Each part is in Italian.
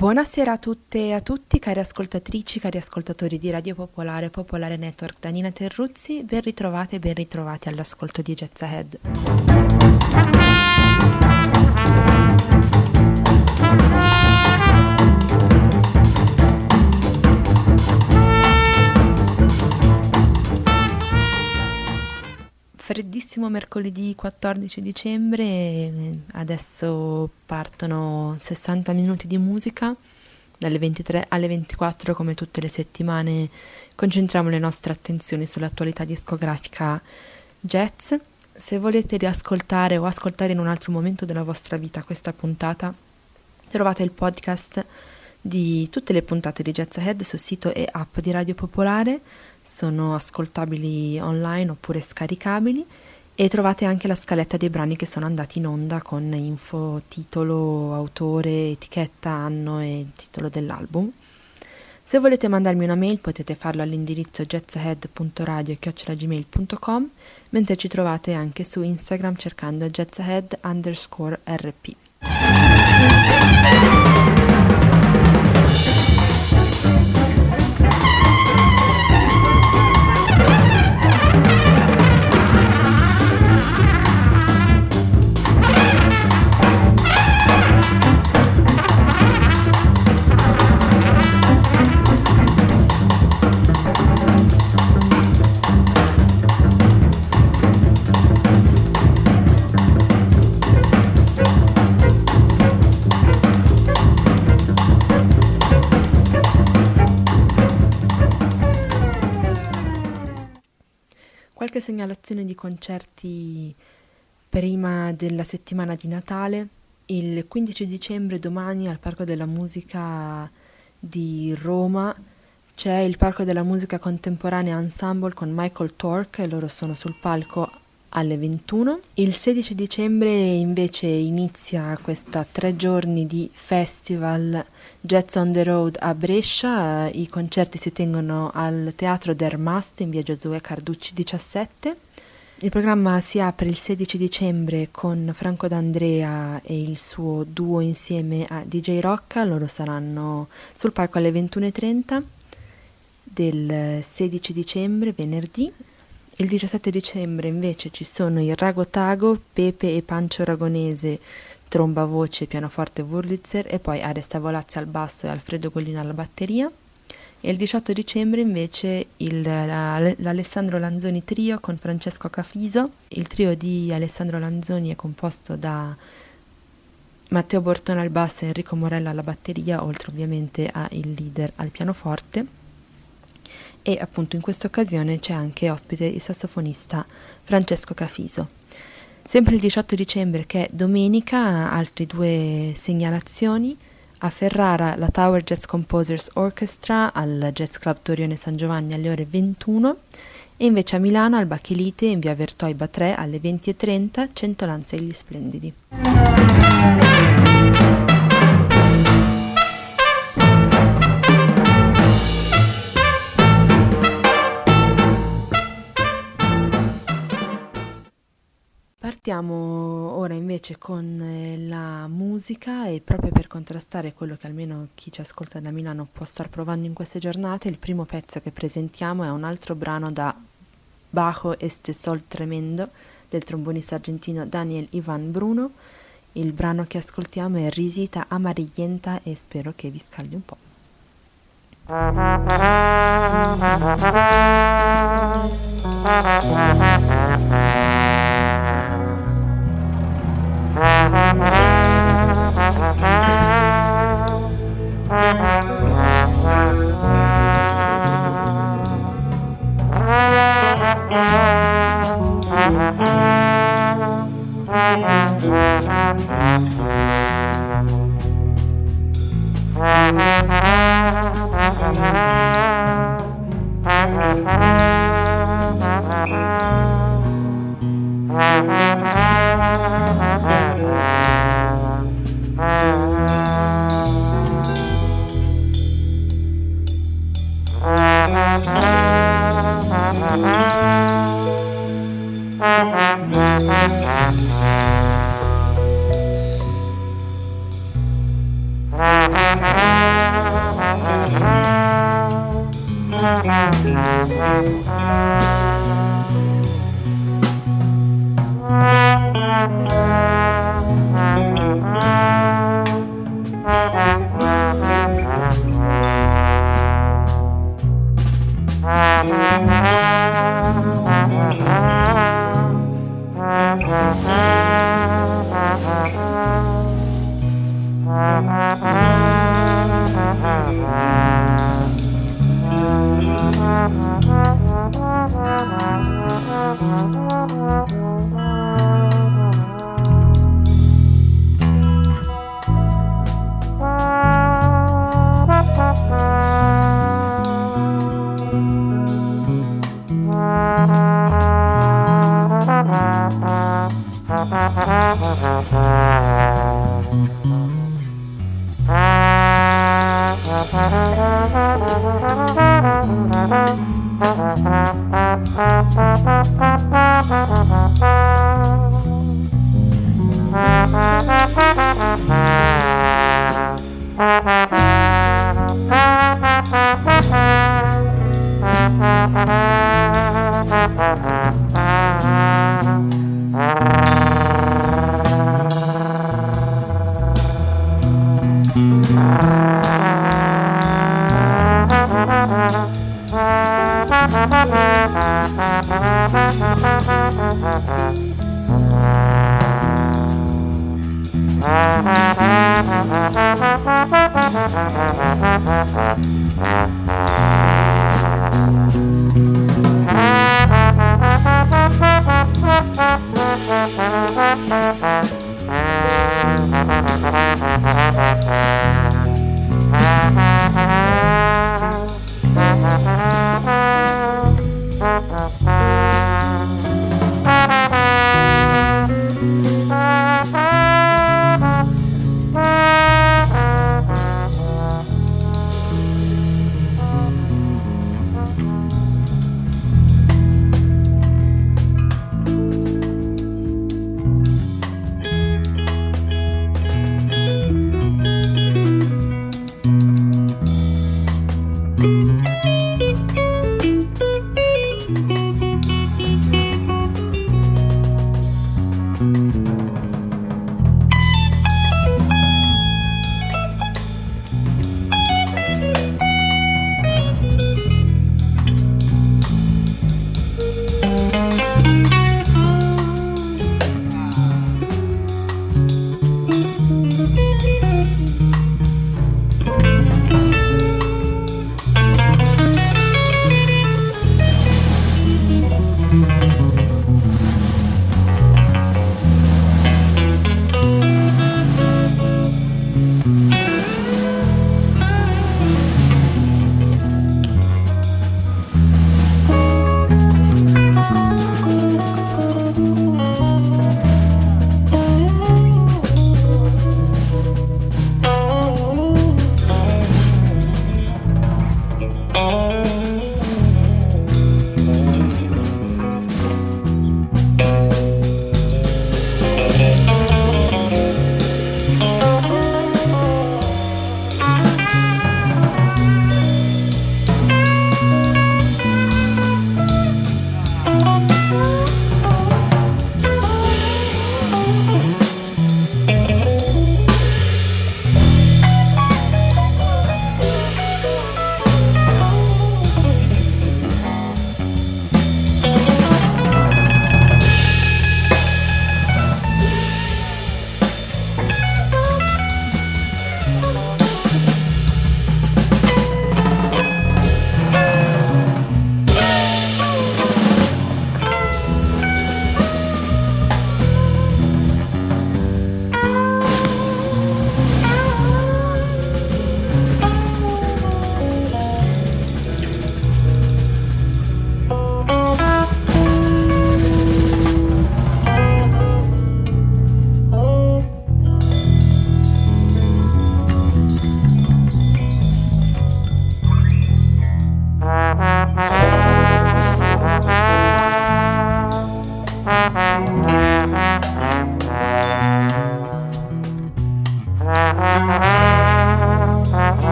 Buonasera a tutte e a tutti, cari ascoltatrici, cari ascoltatori di Radio Popolare, Popolare Network da Nina Terruzzi, ben ritrovate e ben ritrovati all'ascolto di Jazz Ahead. Freddissimo mercoledì 14 dicembre, adesso partono 60 minuti di musica, dalle 23 alle 24 come tutte le settimane concentriamo le nostre attenzioni sull'attualità discografica jazz. Se volete riascoltare o ascoltare in un altro momento della vostra vita questa puntata, trovate il podcast di tutte le puntate di Jazz Ahead sul sito e app di Radio Popolare, sono ascoltabili online oppure scaricabili e trovate anche la scaletta dei brani che sono andati in onda con info, titolo, autore, etichetta, anno e titolo dell'album. Se volete mandarmi una mail potete farlo all'indirizzo jazzahead.radio@gmail.com, mentre ci trovate anche su Instagram cercando jazzahead_rp. Qualche segnalazione di concerti prima della settimana di Natale. Il 15 dicembre, domani, al Parco della Musica di Roma c'è il Parco della Musica Contemporanea Ensemble con Michael Tork e loro sono sul palco alle 21. Il 16 dicembre invece inizia questa 3 giorni di festival Jazz on the Road a Brescia. I concerti si tengono al Teatro Der Mast in via Giosuè Carducci 17. Il programma si apre il 16 dicembre con Franco D'Andrea e il suo duo insieme a DJ Rocca. Loro saranno sul palco alle 21:30 del 16 dicembre, venerdì. Il 17 dicembre invece ci sono il Ragotago, Pepe e Pancio Aragonese, tromba, voce, pianoforte Wurlitzer e poi Aresta Volazzi al basso e Alfredo Gollina alla batteria. E il 18 dicembre invece l'Alessandro Lanzoni Trio con Francesco Cafiso. Il trio di Alessandro Lanzoni è composto da Matteo Bortone al basso e Enrico Morella alla batteria, oltre ovviamente al leader al pianoforte. E appunto in questa occasione c'è anche ospite il sassofonista Francesco Cafiso. Sempre il 18 dicembre, che è domenica, altri 2 segnalazioni. A Ferrara la Tower Jazz Composers Orchestra al Jazz Club Torione San Giovanni alle ore 21 e invece a Milano al Bachelite in via Vertoiba 3 alle 20:30 Centolanza e gli Splendidi. Partiamo ora invece con la musica e proprio per contrastare quello che almeno chi ci ascolta da Milano può star provando in queste giornate, il primo pezzo che presentiamo è un altro brano da Bajo este Sol Tremendo del trombonista argentino Daniel Ivan Bruno. Il brano che ascoltiamo è Risita Amarillenta e spero che vi scaldi un po'.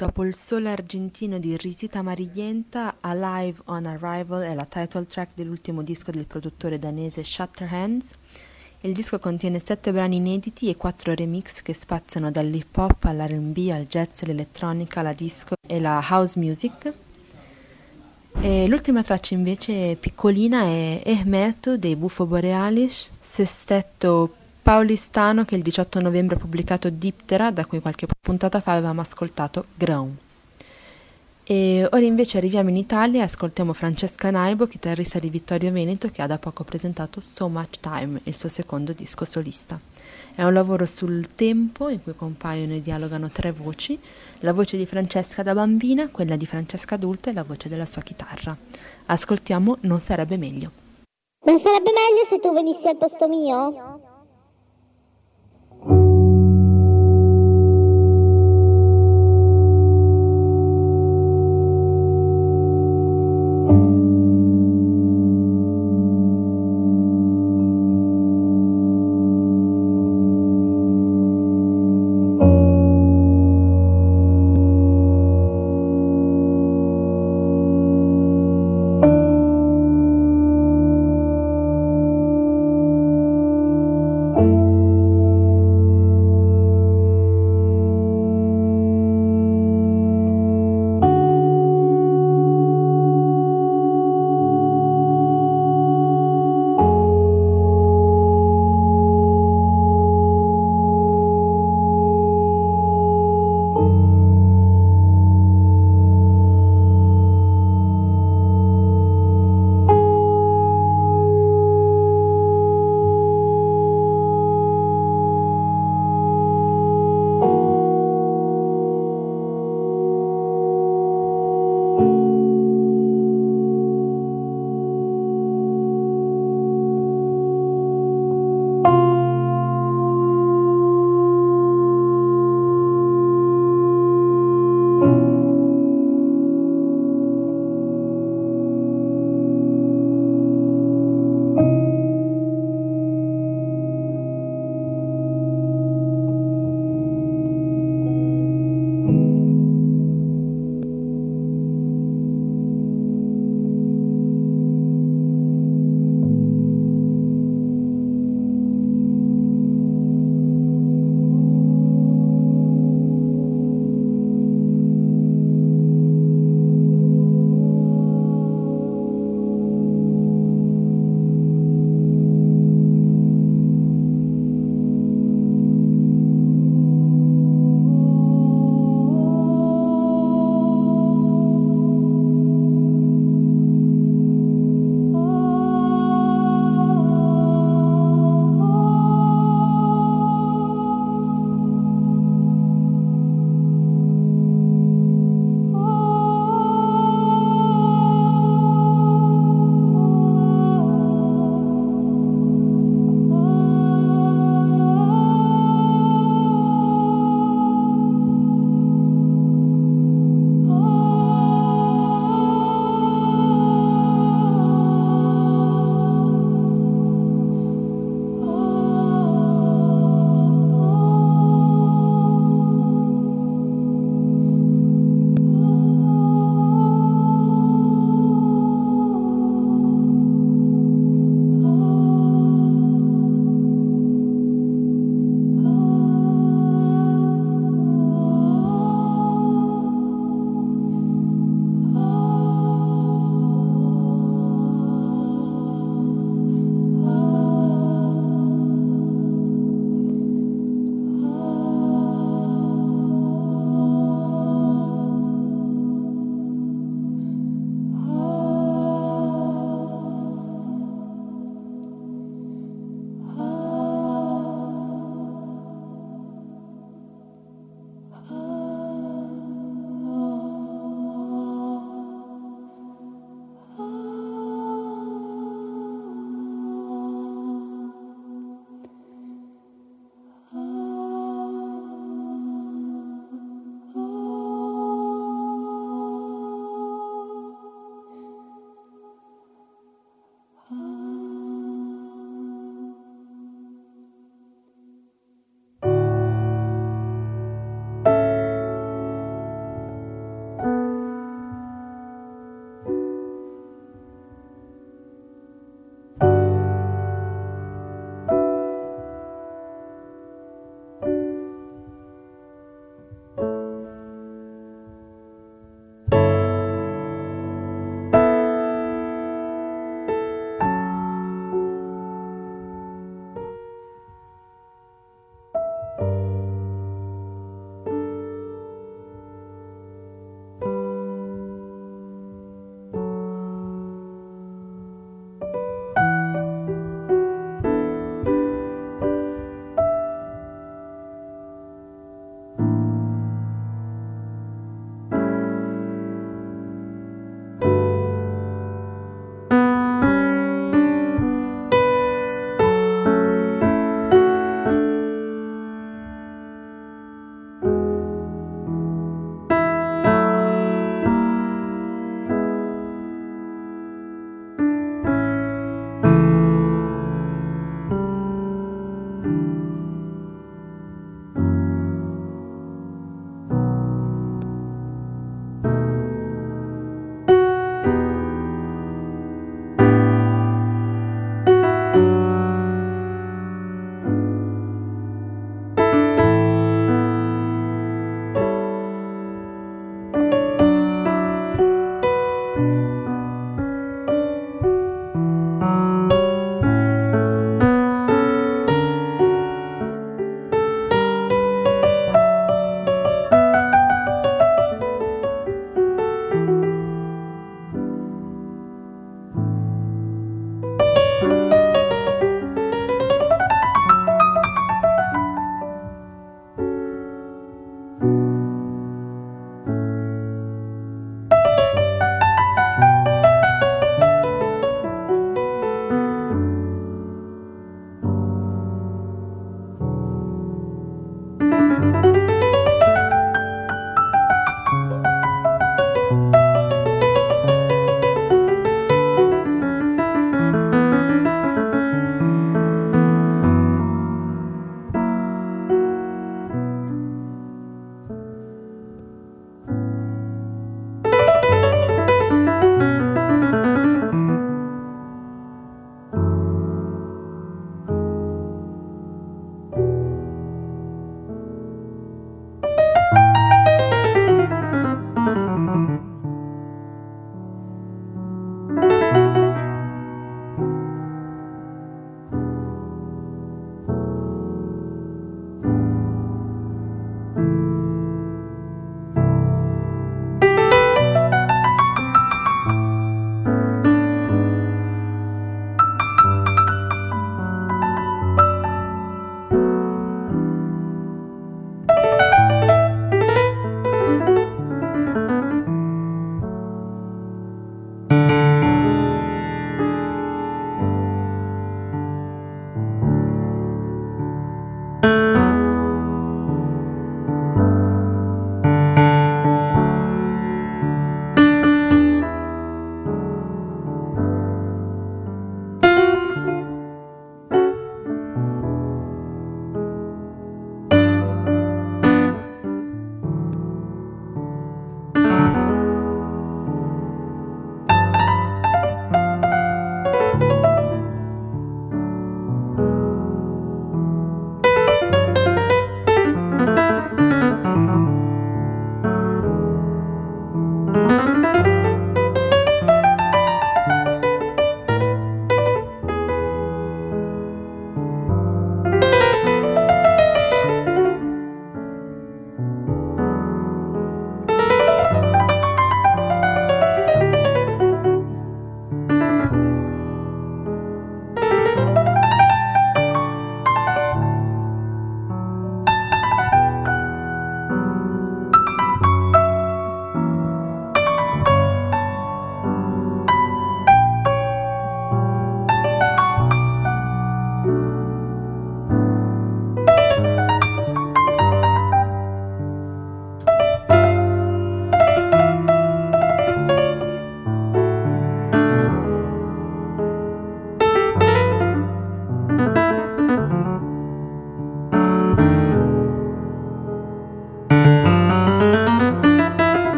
Dopo il solo argentino di Risita Mariglienta, Alive on Arrival è la title track dell'ultimo disco del produttore danese Shatterhands. Il disco contiene 7 brani inediti e 4 remix che spaziano dall'hip hop all'R&B, al jazz, all'elettronica, alla disco e la house music. E l'ultima traccia invece piccolina è Ehmeto dei Bufo Borealis, sestetto paulistano che il 18 novembre ha pubblicato Diptera, da cui qualche puntata fa avevamo ascoltato Grown. E ora invece arriviamo in Italia e ascoltiamo Francesca Naibo, chitarrista di Vittorio Veneto, che ha da poco presentato So Much Time, il suo secondo disco solista. È un lavoro sul tempo in cui compaiono e dialogano 3 voci, la voce di Francesca da bambina, quella di Francesca adulta e la voce della sua chitarra. Ascoltiamo Non sarebbe meglio. Non sarebbe meglio se tu venissi al posto mio?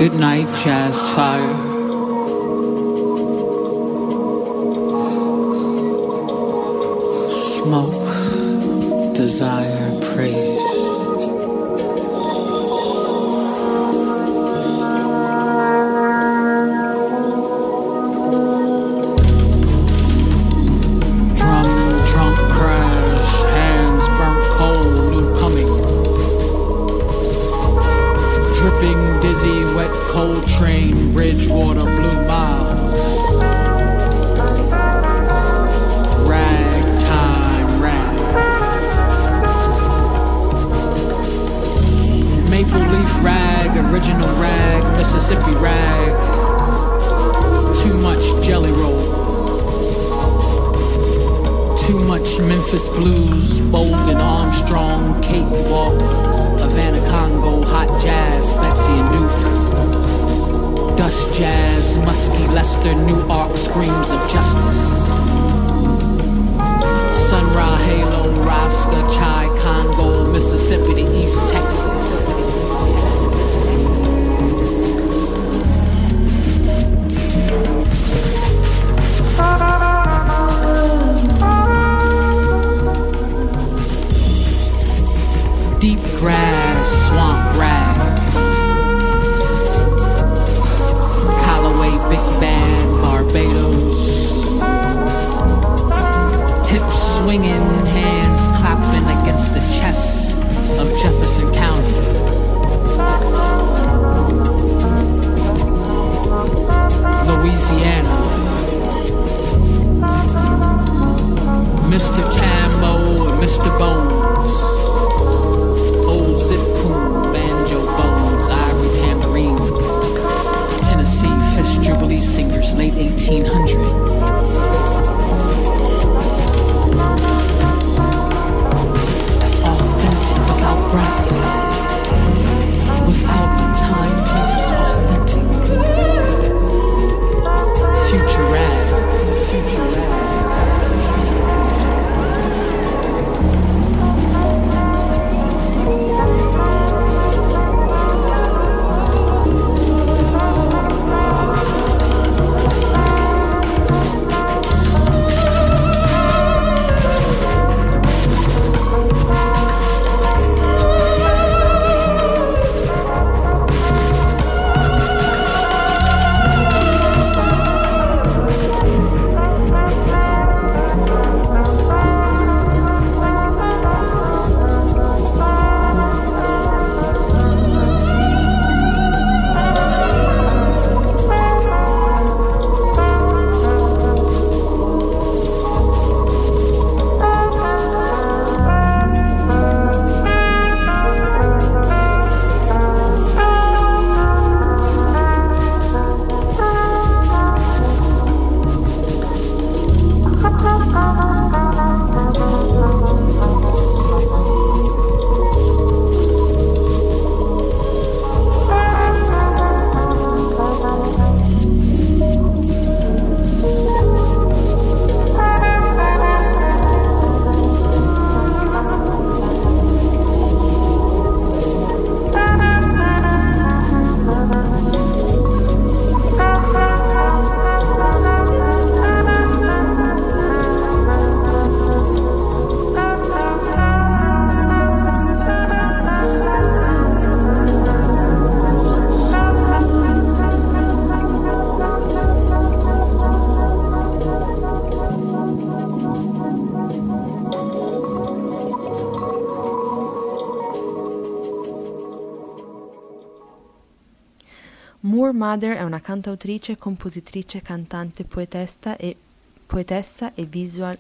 Good night, jazz fire. Smoke, desire, praise. Drum, drunk crash, hands burnt cold, new coming. Dripping, dizzy, wet, cold train, Bridgewater, Blue Miles. Maple leaf rag, original rag, Mississippi rag. Too much jelly roll. Too much Memphis blues, Bolden, Armstrong, Kate Walk, Havana Congo, hot jazz, Betsy and Duke. Dust jazz, Muskie Lester, New Ark, screams of justice. Sun Ra, Halo, Rosca, Chai, Congo, Mississippi to East Texas. Deep grass, swamp rag. Callaway, Big Band, Barbados. Hips swinging, hands clapping against the chests of Jefferson County. Louisiana. Mr. Tambo and Mr. Bones. Old Zip Coon, banjo bones, ivory tambourine. Tennessee Fish Jubilee singers, late 1800. Authentic without breath, without a timepiece. Authentic. Future rag, future rag. Moor Mother è una cantautrice, compositrice, cantante, poetessa e visual.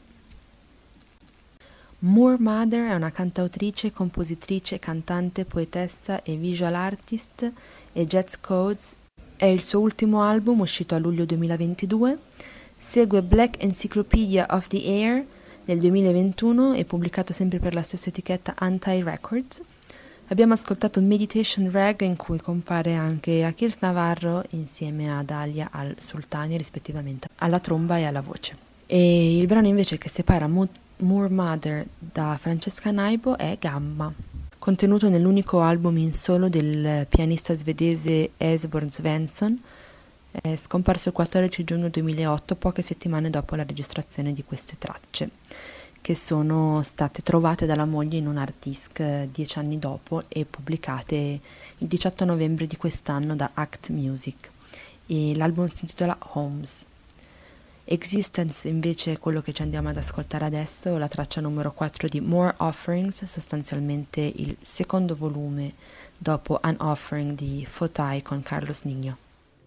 Moor Mother è una cantautrice, compositrice, cantante, poetessa e visual artist e Jazz Codes. È il suo ultimo album uscito a luglio 2022. Segue Black Encyclopedia of the Air del 2021 e pubblicato sempre per la stessa etichetta Anti Records. Abbiamo ascoltato Meditation Rag, in cui compare anche Akirs Navarro insieme a Dalia Al-Sultani, rispettivamente alla tromba e alla voce. E il brano invece che separa Moor Mother da Francesca Naibo è Gamma, contenuto nell'unico album in solo del pianista svedese Esbjörn Svensson, scomparso il 14 giugno 2008, poche settimane dopo la registrazione di queste tracce, che sono state trovate dalla moglie in un hard disk 10 anni dopo e pubblicate il 18 novembre di quest'anno da Act Music, e l'album si intitola Homes. Existence invece è quello che ci andiamo ad ascoltare adesso, la traccia numero 4 di More Offerings, sostanzialmente il secondo volume dopo An Offering di Fotai con Carlos Nino.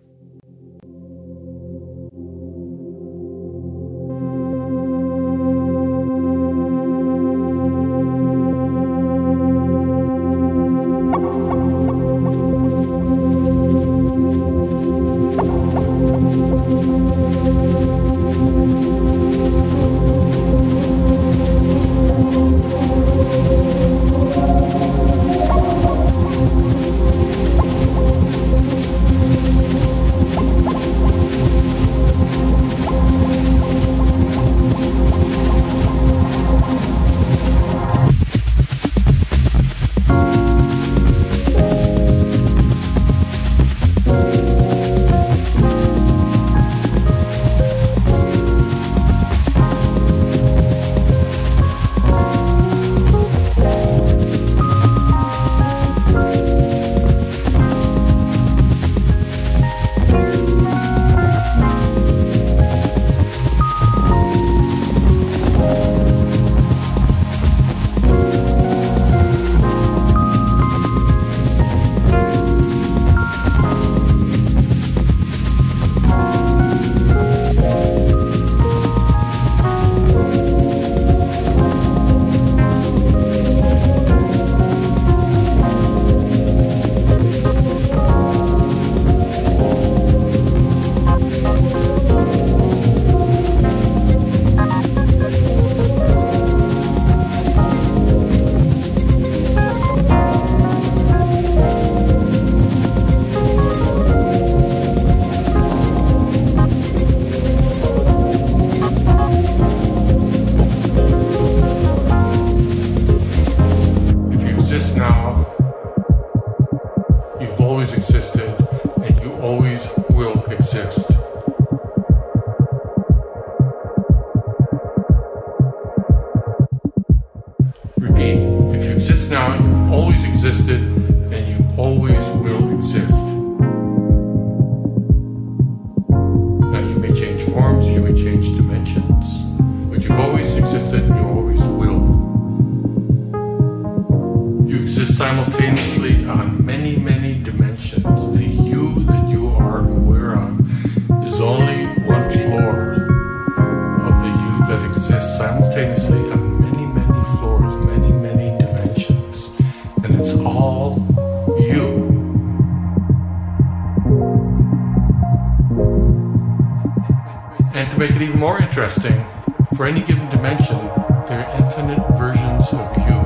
Interesting, for any given dimension, there are infinite versions of you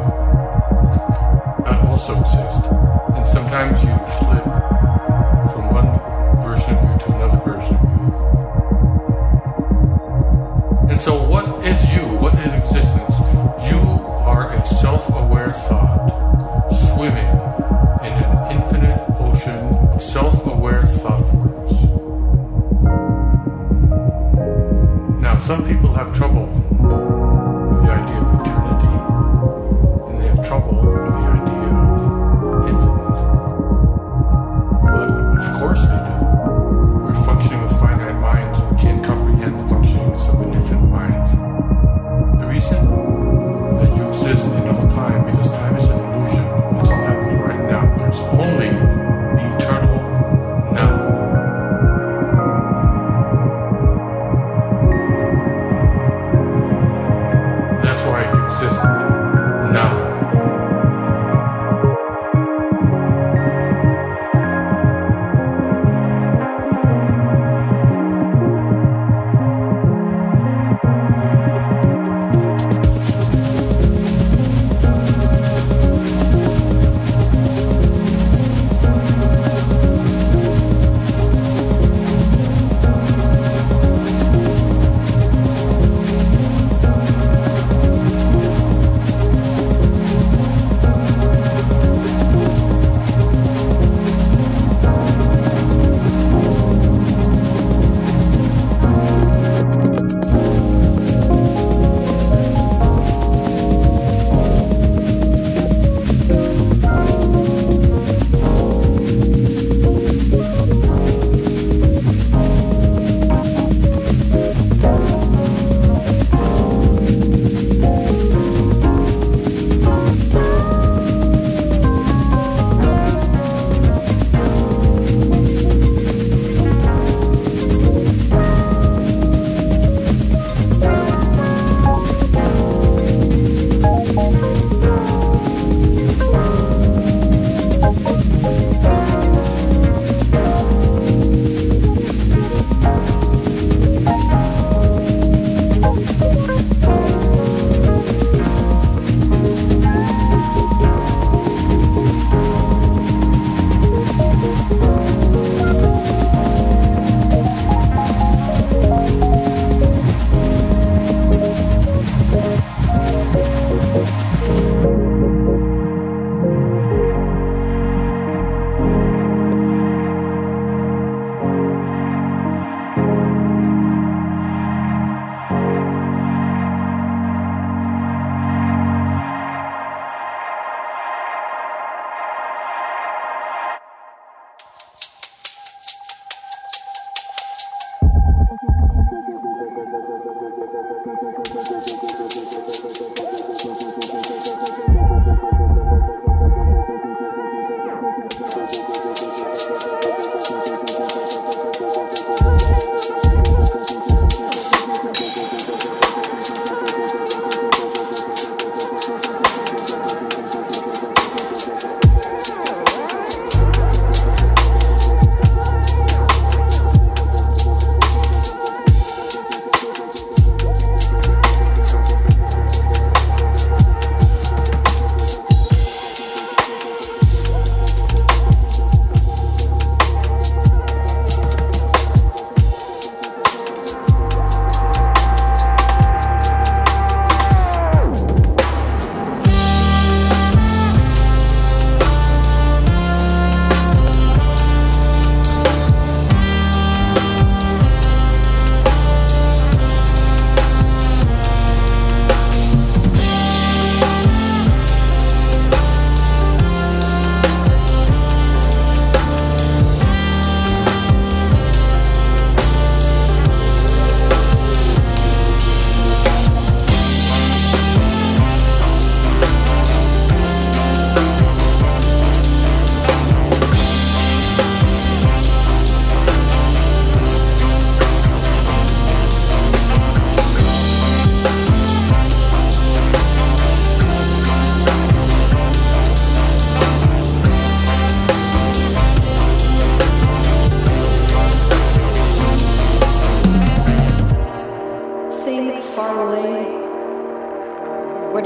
that also exist. And sometimes you flip from one version of you to another version of you. And so what is you? What is existence? You are a self-aware thought swimming in an infinite ocean of self-aware thought forms. Some people have trouble with the idea of eternity, and they have trouble with the idea of infinite. But of course they do. We're functioning with finite minds, and we can't comprehend the functionings of an infinite mind. The reason that you exist in all time, because time is an illusion. It's all happening right now. There's only the eternal now.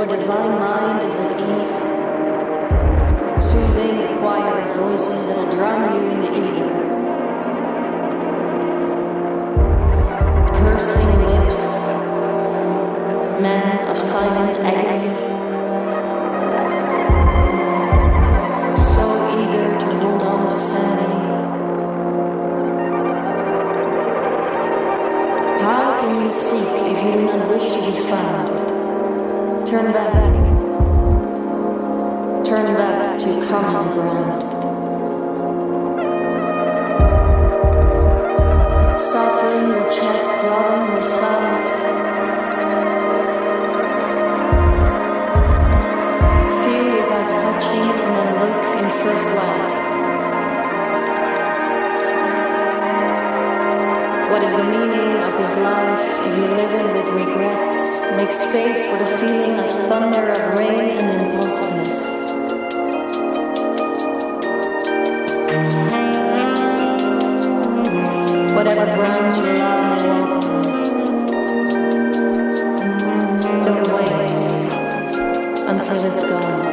your divine mind is at ease, soothing the choir of voices that'll drown you in the ether. Pursing lips, men of silent agony, so eager to hold on to sanity. How can you seek if you do not wish to be found? Turn back to common ground. Soften your chest, broaden your sight. Feel without touching and then look in first light. What is the meaning of this life if you live it with regrets? Make space for the feeling of thunder, of rain and impulsiveness. Whatever grounds your love may walk on, don't wait until it's gone.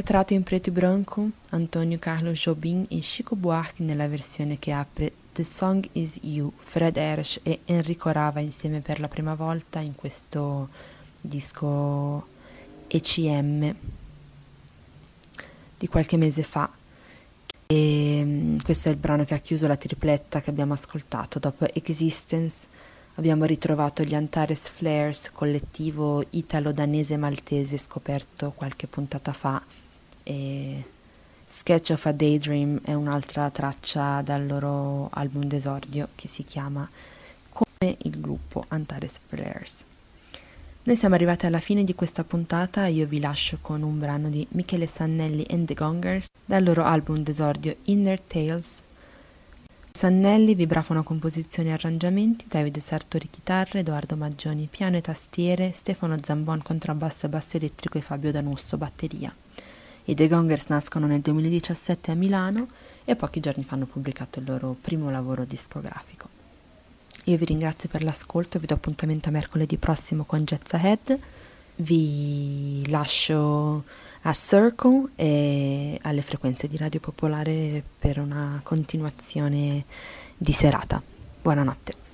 rientrato in Preto Branco Antonio Carlos Jobim e Chico Buarque nella versione che apre The Song Is You, Fred Hersch e Enrico Rava insieme per la prima volta in questo disco ECM di qualche mese fa. E questo è il brano che ha chiuso la tripletta che abbiamo ascoltato. Dopo Existence abbiamo ritrovato gli Antares Flares, collettivo italo-danese-maltese scoperto qualche puntata fa, e Sketch of a Daydream è un'altra traccia dal loro album d'esordio che si chiama come il gruppo Antares Flares. Noi siamo arrivati alla fine di questa puntata, io vi lascio con un brano di Michele Sannelli and the Gongers dal loro album d'esordio Inner Tales. Sannelli, vibrafono, composizioni e arrangiamenti, Davide Sartori chitarre, Edoardo Maggioni piano e tastiere, Stefano Zambon contrabbasso e basso elettrico e Fabio Danusso batteria. I The Gongers nascono nel 2017 a Milano e pochi giorni fa hanno pubblicato il loro primo lavoro discografico. Io vi ringrazio per l'ascolto, vi do appuntamento a mercoledì prossimo con Jazz Ahead, vi lascio a Circle e alle frequenze di Radio Popolare per una continuazione di serata. Buonanotte.